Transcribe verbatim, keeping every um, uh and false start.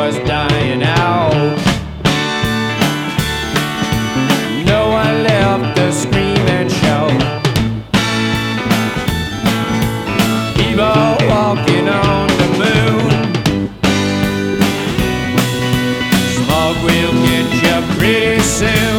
was dying out. No one left to scream and shout. People walking on the moon. Smoke will get you pretty soon.